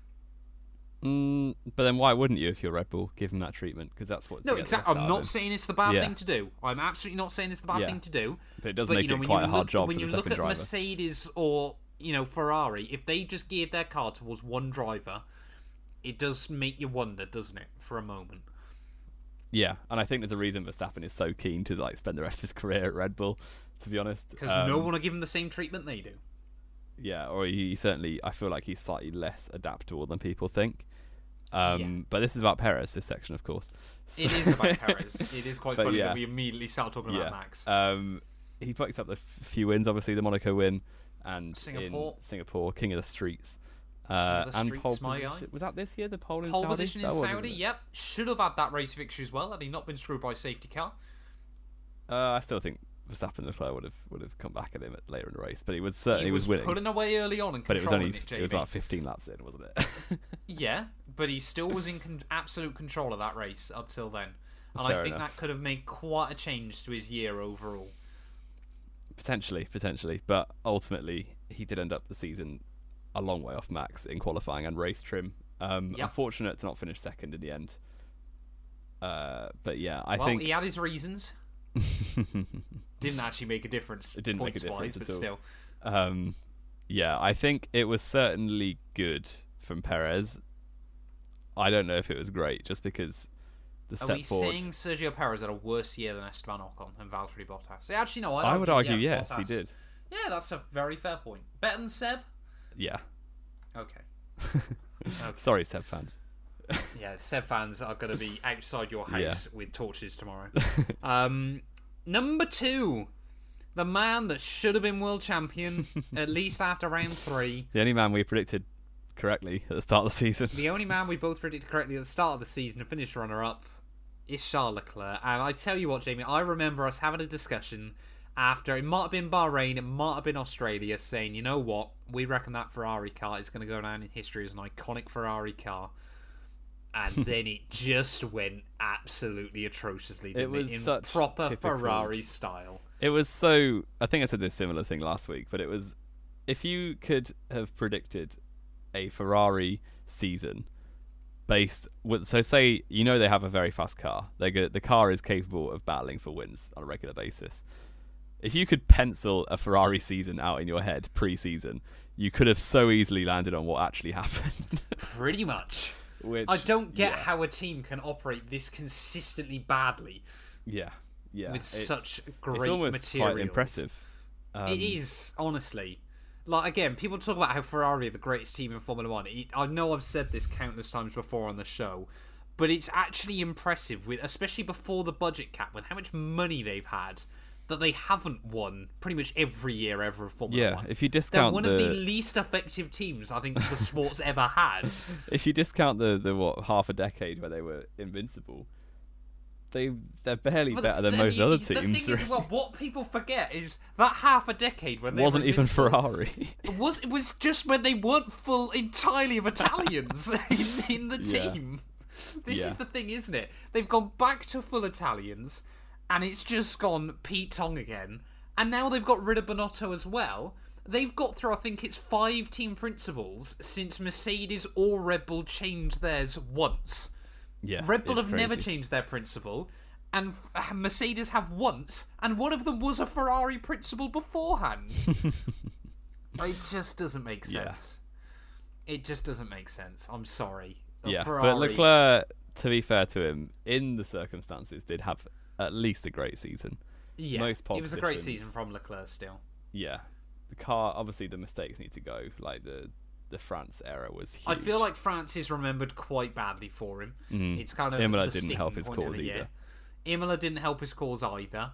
But then why wouldn't you if you're Red Bull give him that treatment? Because that's what. No, exactly. I'm not saying it's the bad thing to do. I'm absolutely not saying it's the bad thing to do. But it does make it quite a hard job for the second driver. When you look at Mercedes or Ferrari, if they just geared their car towards one driver, it does make you wonder, doesn't it, for a moment? Yeah, and I think there's a reason Verstappen is so keen to spend the rest of his career at Red Bull, to be honest. Because no one will give him the same treatment they do. Yeah, or he certainly, I feel like he's slightly less adaptable than people think. But this is about Perez, this section, of course. So it is about Perez. It is quite funny that we immediately start talking about Max. He picks up the few wins, obviously the Monaco win, and Singapore, King of the Streets. And pole position. Was that this year, the pole in Saudi? Pole position in Saudi, yep. Should have had that race victory as well, had he not been screwed by a safety car. I still think Verstappen and Leclerc would have come back at him later in the race, but he was winning. Pulling away early on and controlling it, Jamie. It was about 15 laps in, wasn't it? Yeah, but he still was in absolute control of that race up till then. And Fair I think enough. that could have made quite a change to his year overall. Potentially, but ultimately he did end up the season a long way off Max in qualifying and race trim. Unfortunate to not finish second in the end. But yeah, I think he had his reasons. Didn't actually make a difference. It didn't make a difference but at all. Still. Yeah, I think it was certainly good from Perez. I don't know if it was great, just because the step forward. Are we saying Sergio Perez had a worse year than Esteban Ocon and Valtteri Bottas? Actually, no. I would argue yes, Bottas. he did. Yeah, that's a very fair point. Better than Seb? Yeah. Okay. Sorry, Seb fans. Yeah, Seb fans are going to be outside your house with torches tomorrow. Number 2. The man that should have been world champion, at least after round 3. The only man we predicted correctly at the start of the season. The only man we both predicted correctly at the start of the season and finished runner-up is Charles Leclerc. And I tell you what, Jamie, I remember us having a discussion after, it might have been Bahrain, it might have been Australia, saying, you know what, we reckon that Ferrari car is going to go down in history as an iconic Ferrari car. And then it just went absolutely atrociously, didn't it? In such proper typical Ferrari style. It was so... I think I said this similar thing last week, but it was... If you could have predicted a Ferrari season based... So say, they have a very fast car. The car is capable of battling for wins on a regular basis. If you could pencil a Ferrari season out in your head pre-season, you could have so easily landed on what actually happened. Pretty much. Which, I don't get how a team can operate this consistently badly. Yeah. With such great it's almost materials. Quite impressive. It is, honestly. Like, again, people talk about how Ferrari are the greatest team in Formula 1. I know I've said this countless times before on the show, but it's actually impressive, especially before the budget cap, with how much money they've had, that they haven't won pretty much every year ever of Formula 1. If you discount They're one of the least effective teams I think the sport's ever had. If you discount the half a decade where they were invincible, they're barely better than most other teams. The thing is, what people forget is that half a decade when they wasn't even Ferrari. It was just when they weren't full entirely of Italians in the team. This is the thing, isn't it? They've gone back to full Italians, and it's just gone Pete Tong again. And now they've got rid of Bonotto as well. They've got through, I think it's 5 team principals since Mercedes or Red Bull changed theirs once. Yeah, Red Bull have never changed their principle, and Mercedes have once, and one of them was a Ferrari principle beforehand. It just doesn't make sense. It just doesn't make sense. I'm sorry. But Leclerc, to be fair to him, in the circumstances, did have at least a great season. Yeah, it was a great season from Leclerc still. Yeah. The car, obviously the mistakes need to go. Like the France era was huge. I feel like France is remembered quite badly for him. It's kind of Imola didn't help his cause either. Imola didn't help his cause either.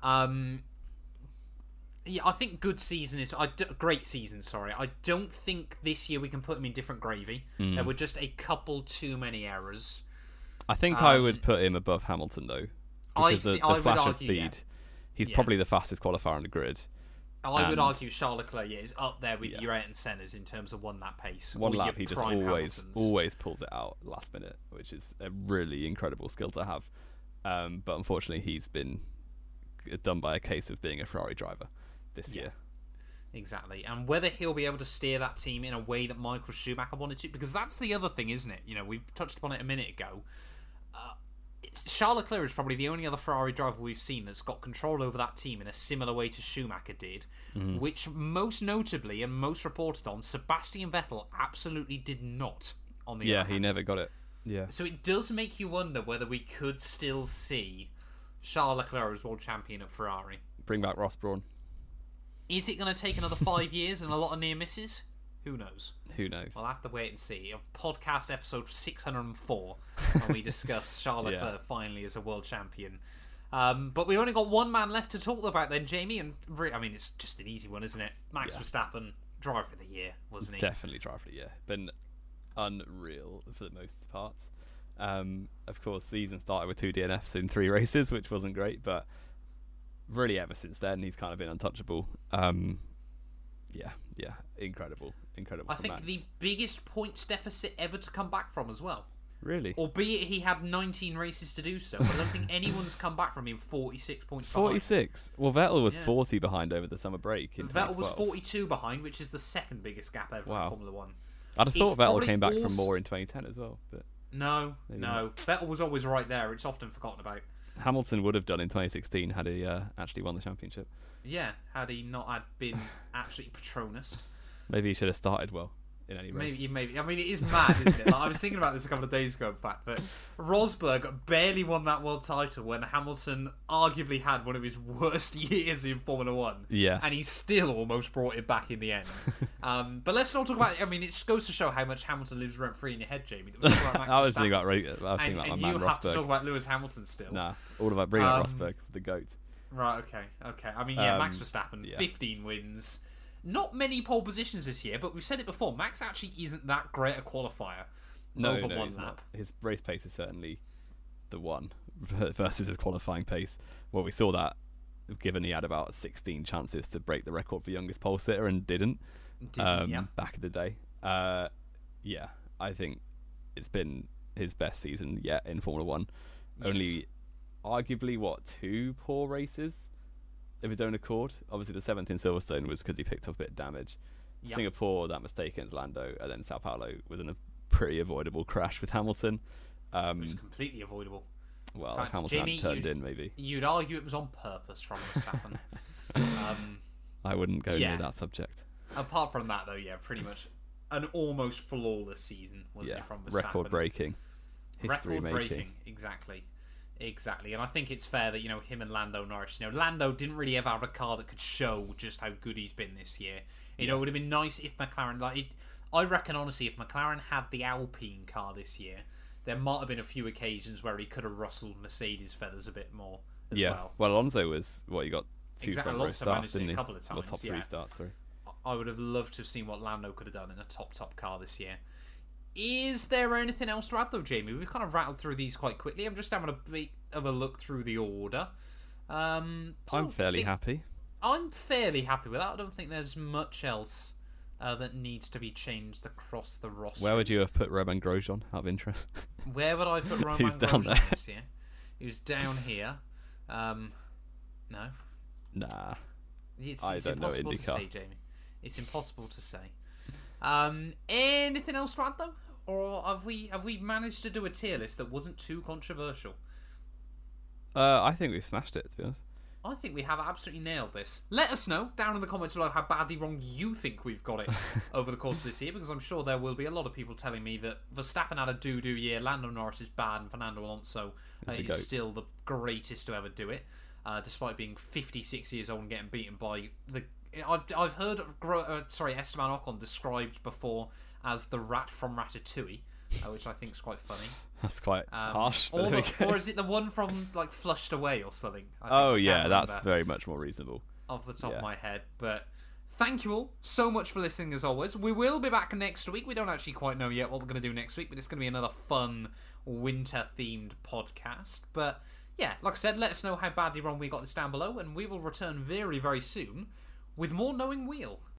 I think great season, sorry. I don't think this year we can put him in different gravy. There were just a couple too many errors. I think I would put him above Hamilton though. Because the flash of speed, he's probably the fastest qualifier on the grid. I would argue Charles Leclerc is up there with your Ayrton Senna's in terms of won that pace. One lap, he just always pulls it out last minute, which is a really incredible skill to have. But unfortunately, he's been done by a case of being a Ferrari driver this year. Exactly. And whether he'll be able to steer that team in a way that Michael Schumacher wanted to, because that's the other thing, isn't it? We touched upon it a minute ago. Charles Leclerc is probably the only other Ferrari driver we've seen that's got control over that team in a similar way to Schumacher did, which most notably and most reported on, Sebastian Vettel absolutely did not on the other hand. He never got it. Yeah. So it does make you wonder whether we could still see Charles Leclerc as world champion at Ferrari. Bring back Ross Brawn. Is it going to take another 5 years and a lot of near misses? Who knows? We'll have to wait and see. Podcast episode 604 when we discuss Charles Leclerc finally as a world champion. But we've only got one man left to talk about then, Jamie. And it's just an easy one, isn't it? Max Verstappen, driver of the year, wasn't he? Definitely driver of the year. Been unreal for the most part. Of course, season started with 2 DNFs in 3 races, which wasn't great, but really ever since then, he's kind of been untouchable. Yeah, incredible. I think the biggest points deficit ever to come back from as well. Really? Albeit he had 19 races to do so. But I don't think anyone's come back from him 46 points behind. 46? Well, Vettel was 40 behind over the summer break. Vettel was 42 behind, which is the second biggest gap ever in Formula 1. I'd have thought Vettel came back from more in 2010 as well. But No. Vettel was always right there. It's often forgotten about. Hamilton would have done in 2016 had he actually won the championship. Yeah, had he not been absolutely Patronus. Maybe he should have started well in any race. Maybe. I mean, it is mad, isn't it? Like, I was thinking about this a couple of days ago, in fact, that Rosberg barely won that world title when Hamilton arguably had one of his worst years in Formula 1. Yeah. And he still almost brought it back in the end. But let's not talk about it. I mean, it goes to show how much Hamilton lives rent-free in your head, Jamie. I was thinking about my man Rosberg. And you have to talk about Lewis Hamilton still. Nah, all about bringing up Rosberg, the GOAT. Right, okay. I mean, Max Verstappen, 15 wins. Not many pole positions this year, but we've said it before. Max actually isn't that great a qualifier over one lap. Not. His race pace is certainly the one versus his qualifying pace. Well, we saw that given he had about 16 chances to break the record for youngest pole sitter and didn't back in the day. I think it's been his best season yet in Formula 1. Yes. Only arguably, 2 poor races of his own accord. Obviously, the 7th in Silverstone was because he picked up a bit of damage. Yep. Singapore, that mistake against Lando, and then Sao Paulo was in a pretty avoidable crash with Hamilton. It was completely avoidable. Well, in fact, if Hamilton hadn't turned in, maybe. You'd argue it was on purpose from Verstappen. I wouldn't go near that subject. Apart from that, though, pretty much an almost flawless season, wasn't it, from Verstappen? Record-breaking. History-breaking, Exactly, and I think it's fair that him and Lando Norris. Lando didn't really ever have a car that could show just how good he's been this year. It would have been nice if McLaren, I reckon honestly, if McLaren had the Alpine car this year, there might have been a few occasions where he could have rustled Mercedes' feathers a bit more as well. Well, Alonso was he got 2 front row starts, didn't he? A couple of times, top 3 starts. Sorry. I would have loved to have seen what Lando could have done in a top car this year. Is there anything else to add, though, Jamie? We've kind of rattled through these quite quickly. I'm just having a bit of a look through the order. I'm fairly happy. I'm fairly happy with that. I don't think there's much else that needs to be changed across the roster. Where would you have put Romain Grosjean, out of interest? Where would I put Romain Grosjean this year? He was down here. No. Nah. It's don't know impossible to say, Jamie. It's impossible to say. Anything else to add, though? Or have we managed to do a tier list that wasn't too controversial? I think we've smashed it, to be honest. I think we have absolutely nailed this. Let us know down in the comments below how badly wrong you think we've got it over the course of this year, because I'm sure there will be a lot of people telling me that Verstappen had a doo-doo year, Lando Norris is bad, and Fernando Alonso is still the greatest to ever do it, despite being 56 years old and getting beaten by the... I've heard Esteban Ocon described before as the rat from Ratatouille, which I think is quite funny. That's quite harsh. Or is it the one from Flushed Away or something? That's very much more reasonable. Off the top of my head. But thank you all so much for listening as always. We will be back next week. We don't actually quite know yet what we're going to do next week, but it's going to be another fun winter-themed podcast. But yeah, like I said, let us know how badly wrong we got this down below, and we will return very, very soon with more Knowing Wheel.